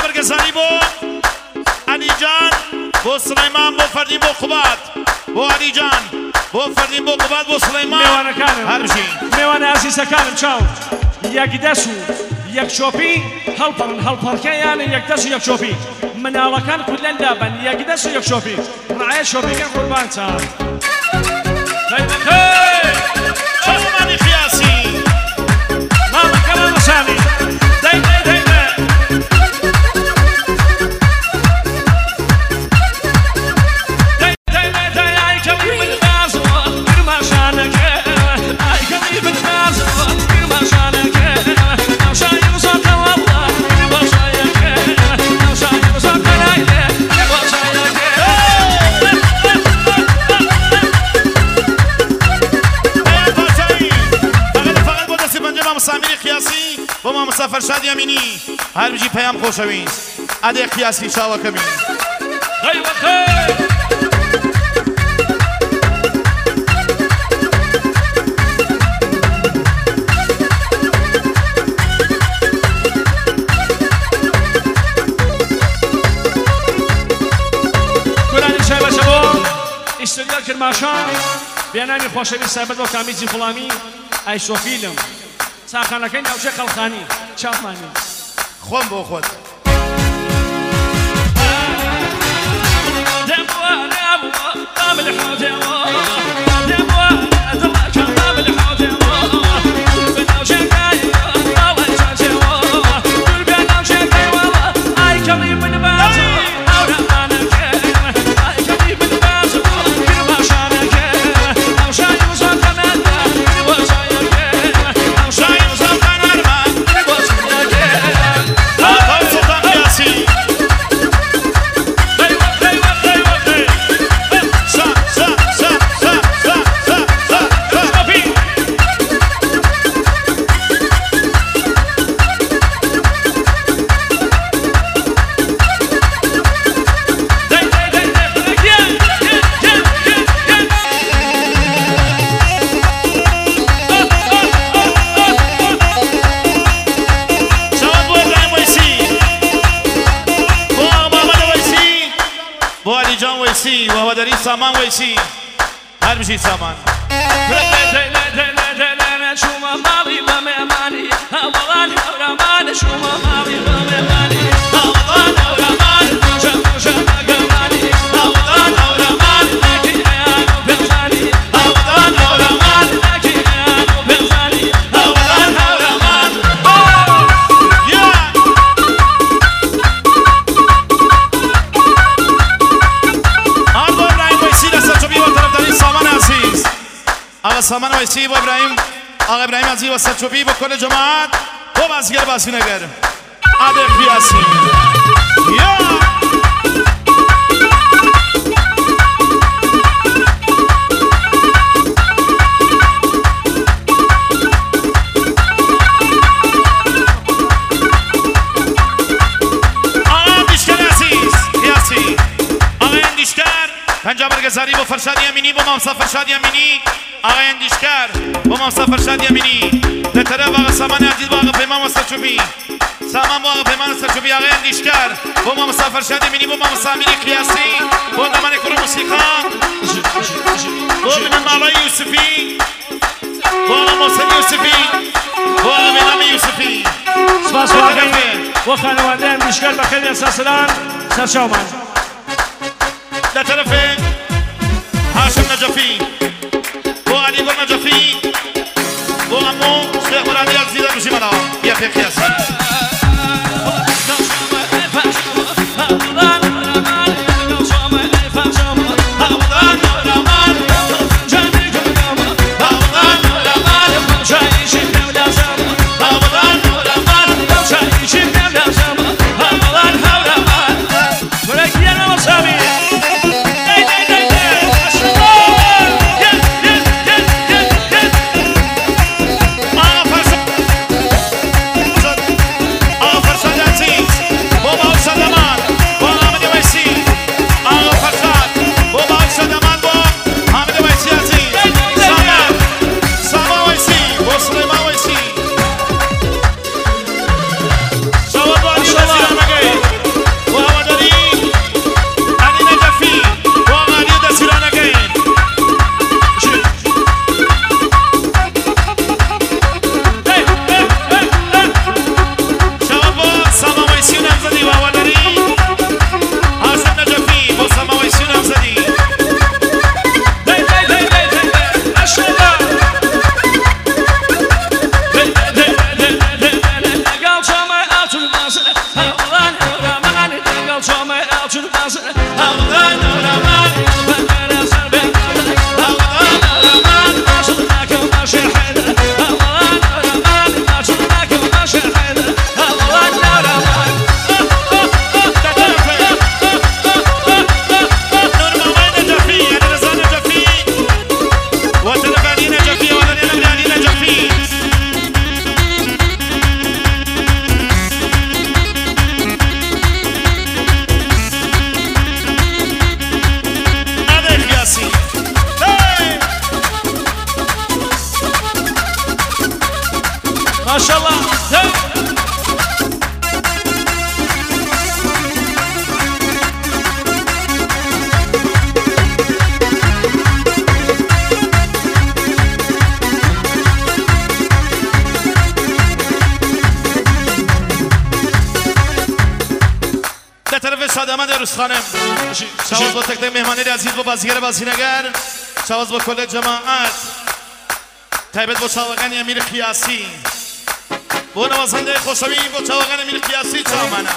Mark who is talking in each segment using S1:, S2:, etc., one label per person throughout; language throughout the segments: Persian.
S1: برگزاری بو علی جان بو سلیمان بو فردین بو قباد بو علی جان بو فردین بو قباد بو سلیمان هر بشین
S2: میوان عزیزەکانم چاو یەک دەست و یەک چۆپی هەڵپەڕن هەڵپەڕکەیانە یەک دەست و یەک چۆپی مناڵەکان کولەن دابەن یەک دەست و یەک چۆپی ڕایە چۆپیکە قوربان چاوە
S1: شەمانی خیاسی
S2: ماڵەکەمان بەسامی
S1: بۆ مامۆستا فەرشاد یامینی هەر بژی پەیام خۆشەویست ئادەی قیاسی چاوەکەمی
S2: کورانی شای بەشە بۆ ئیستۆریال کرماشان بێنامی خۆشەویست سایبەت بۆ کامیجی فڵامی ئایسۆفیلم چاخانەکەی ناوچەی خەڵخانی چاپمانی
S1: خۆم بۆ خۆت وهواداری سامان ویسی هر بشید سامان
S2: شما ماڵی بە مێمانی هەوڵان هەورامان شما ماڵی بە مێمانی هەوڵان هەورامان گەمانی هەوڵان هەورامان نەکی ئەیان و پێزانی هەوڵان هەورامان نەکی ئەیان و پێزانی هەوڵان هەورامان
S1: آقا سامان ویسی با ابراهیم آقا ابراهیم عزیز و سرچوبی با کل جماعت با بازیگر بازینگر عادل قیاسی آقا اندیشکر عزیز قیاسی آقا اندیشکر پنجا برگزاری با فرشاد یمینی با مامسا فرشاد یمینی آقا اندیشکر با مامسا فرشاد یمینی در طرف آقا سامان عزیز با آقا پیمان و سرچوبی سامان با آقا پیمان و سرچوبی آقا اندیشکر با مامسا فرشاد یمینی با مامسا امیری قیاسی با نمان کرو موسیقا با من مالای یوسفی با آقا محسن یوسفی با آقا بینام یوسفی
S2: سپاس واقعی و خانواده اندیشکر بخیر اساسلان سرچاومان
S1: در طرف هاشم نجفی با علی گل نجفی با امو شیخ مرادی عزیز بشی منا بیا پی قیاسی طرف شاد احمد عروس خانم شواز با تک تک مهمانی عزیز و بازیگر بازینگر شواز با کل جماعت تایبت با چاوگن امیر قیاسی با نوازنده خوشوی با چاوگن امیر قیاسی چامانا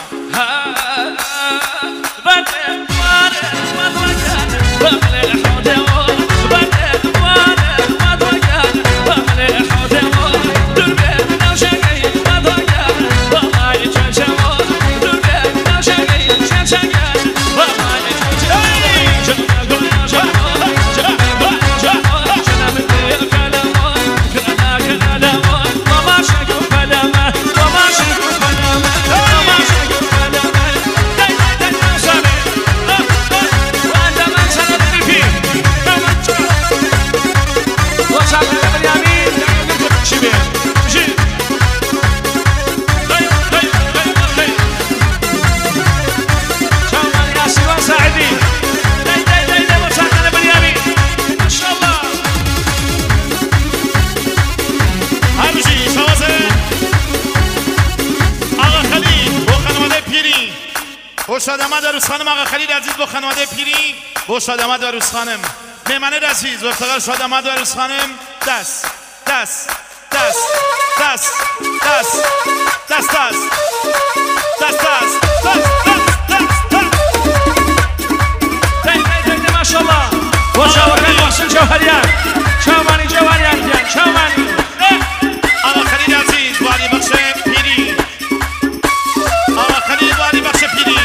S1: شاد احمد عروس خانم آقا خلیل عزیز با خانواده پیری با شاد احمد عروس خانم مهمانه عزیز و افتخار شاد احمد عروس خانم دست دست دست دست دست دست دست دست
S2: ماشاءالله و شاوکن محسن جوهریان شاوانی جوهریان دیان شاوانی
S1: آقا خلیل عزیز واری بخش پیری آقا خلیل واری بخش پیری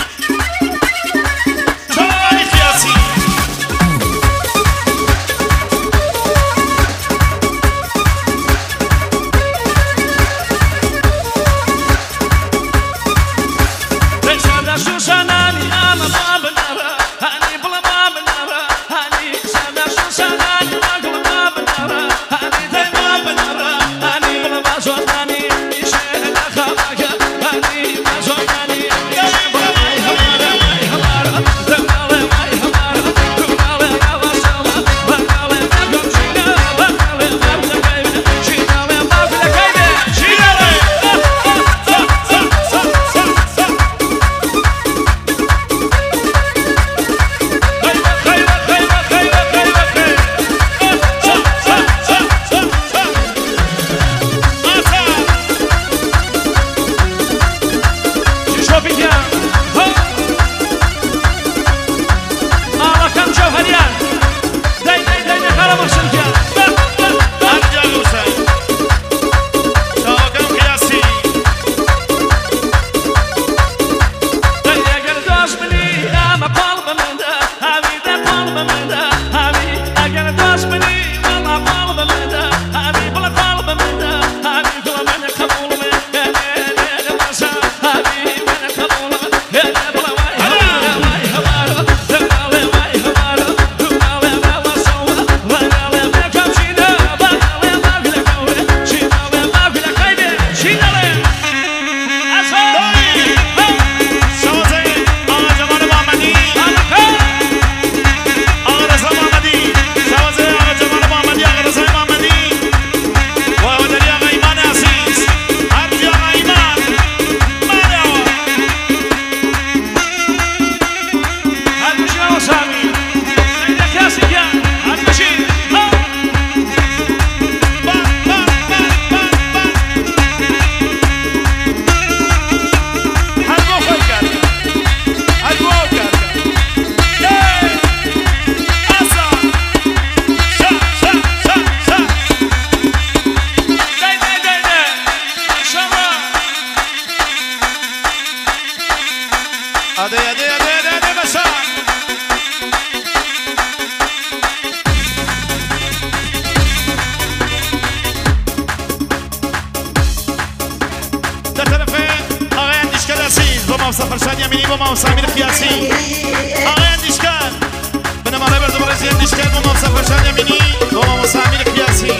S1: فرشاد یمینی با ما سمیر قیاسی آقای اندیشکر به نمانه بردم رزی اندیشکر با ما فرشاد یمینی با ما سمیر قیاسی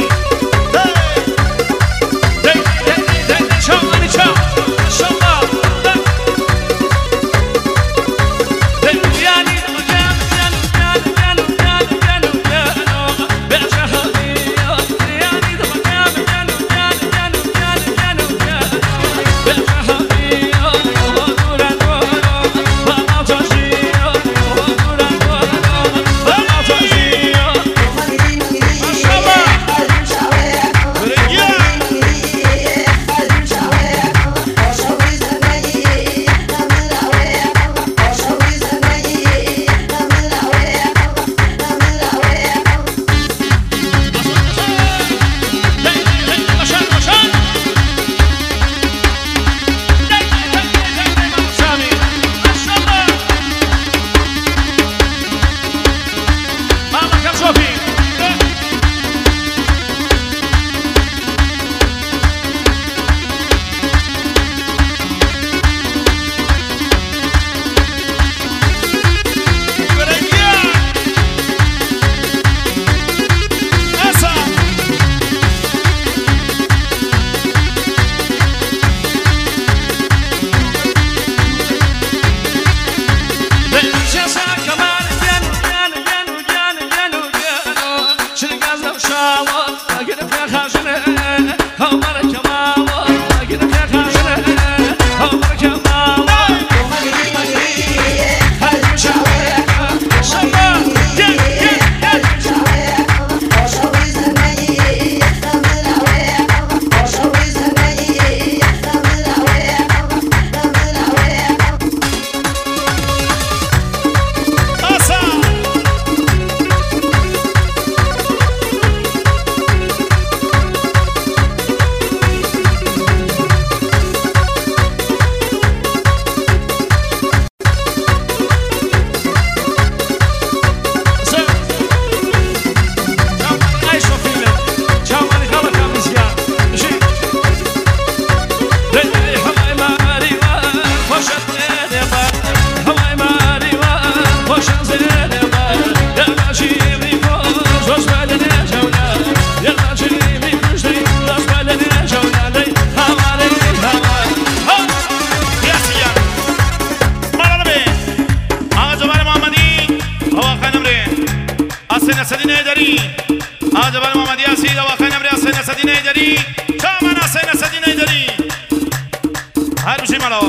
S1: حسين سدين هيدري جبل محمد ياسين واخينا بري حسين سدين هيدري كمان حسين سدين هيدري هربشي مالو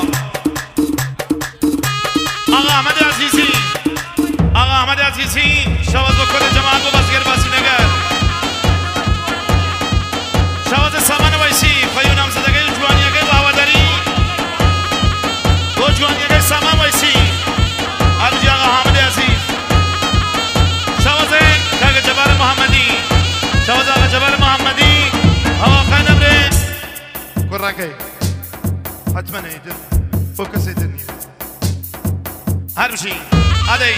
S1: آقا احمد عزیزی آقا احمد عزیزی شواز و کل جماعت و بازگر باسی نگر شواز سامان ویسی خیون همزدگی جوانیگی و هواداری و جوانیگی سامان ویسی عروجی آقا احمد عزیز شواز کاغ جبار محمدی شواز آقا جبار محمدی آقا خیلی نبره
S3: كراكي اتمنى يدن فوكس يدن
S1: هربشي ادي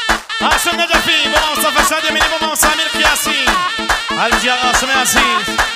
S1: عاصم نجفي بمنصف فرشاد يميني بمنصف سامر قياسي الجي عاصم عزيز